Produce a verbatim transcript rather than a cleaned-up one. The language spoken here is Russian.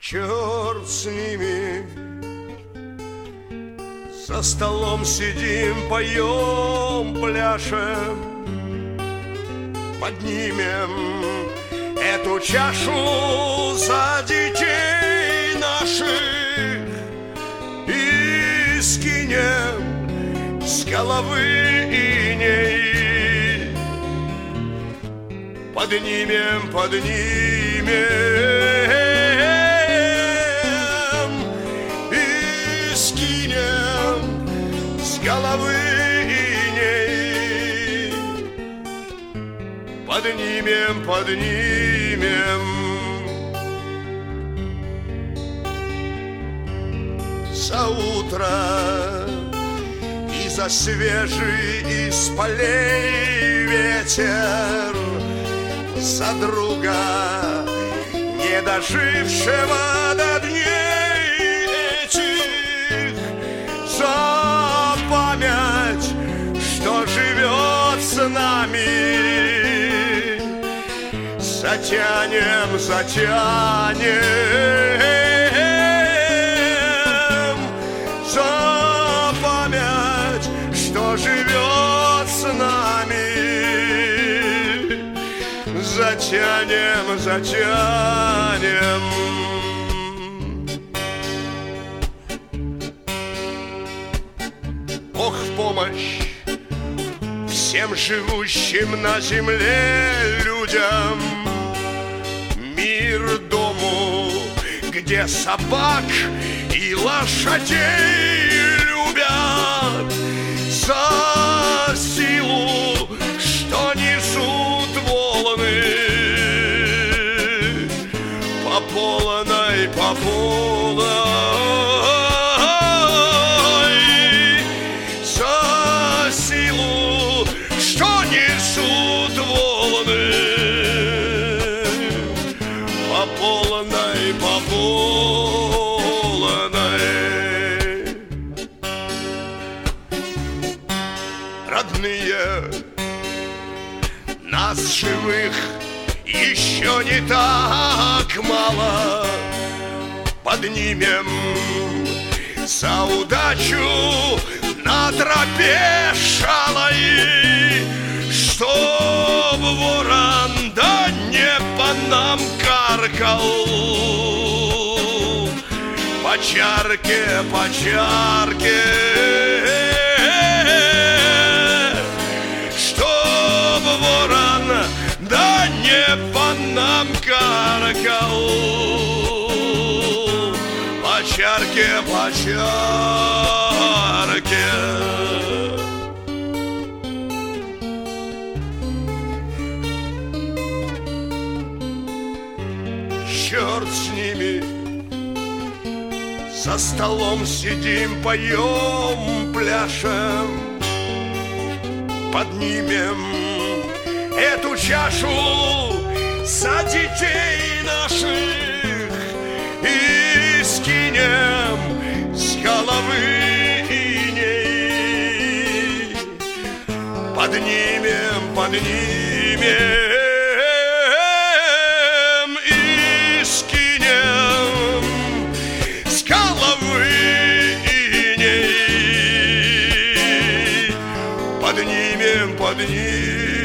Черт с ними, за столом сидим, поем, пляшем, поднимем эту чашу за детей наших и скинем с головы иней. Поднимем, поднимем и скинем с головы иней. Поднимем, поднимем. За утро и за свежий из полей ветер, за друга, не дожившего до дней этих, за память, что живет с нами. Затянем, затянем за память, что живет с нами. Затянем, затянем. Бог в помощь всем живущим на земле людям, мир дому, где собак и лошадей любят, за силу, что несут волны по полной, по полной, за силу, что несут волны по полной, по полной. Родные, нас живых еще не так мало. Поднимем за удачу на тропе шалой, чтоб ворон да не по нам каркал. По чарке, по чарке, чтоб ворон да не по нам каркал. По чарке, по чарке. Черт с ними, за столом сидим, поем, пляшем, поднимем эту чашу за детей наших и скинем с головы иней. Поднимем, поднимем и скинем с головы иней. Поднимем, поднимем.